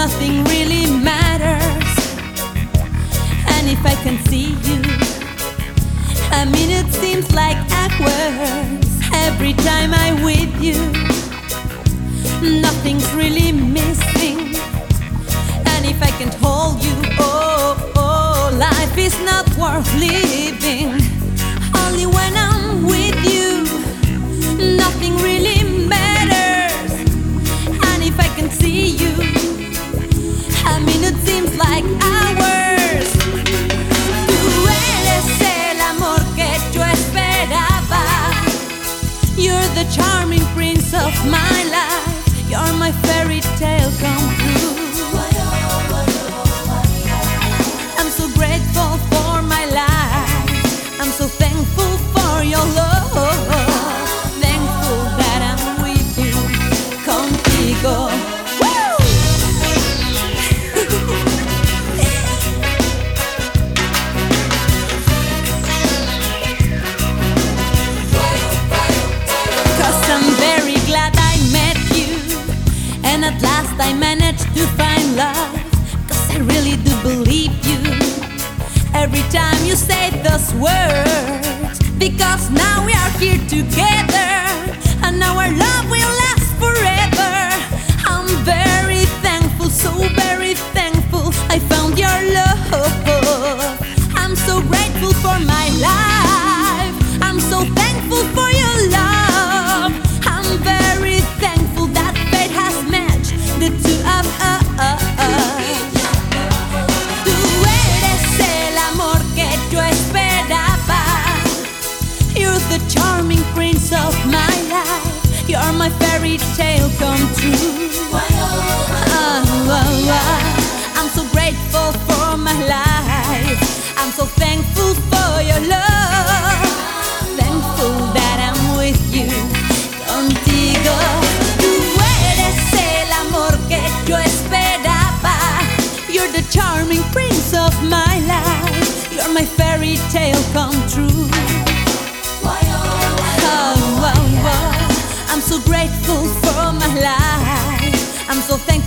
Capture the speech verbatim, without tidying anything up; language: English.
nothing really matters. And if I can see you, I mean it seems like hours every time I'm with you. Nothing's really missing. And if I can't hold you, oh, oh, life is not worth living. Only when I'm with you, nothing really matters. And if I can see you, I mean it seems like hours. Tú eres el amor que yo esperaba. You're the charming prince of my life. You're my fairy tale come true. I'm so grateful for my life. I'm so thankful for your love. Thankful that I'm with you, contigo. Cause I'm very glad I met you, and at last I managed to find love. Cause I really do believe you every time you say those words. Because now we are here together, and our love will last forever. I'm very thankful, so very thankful I found your love. I'm so grateful for my life. I'm so thankful for your love. I'm very thankful that fate has matched the two of us. Tú eres el amor que yo esperaba. You're the charming prince of my life. You're my fairy tale come true. Oh, oh, oh. I'm so grateful for my life. I'm so thankful for your love. Thankful that I'm with you, contigo. Tú eres el amor que yo esperaba. You're the charming prince of my life. You're my fairy tale come true. Oh, oh, oh. I'm so grateful for my life. I'm so thankful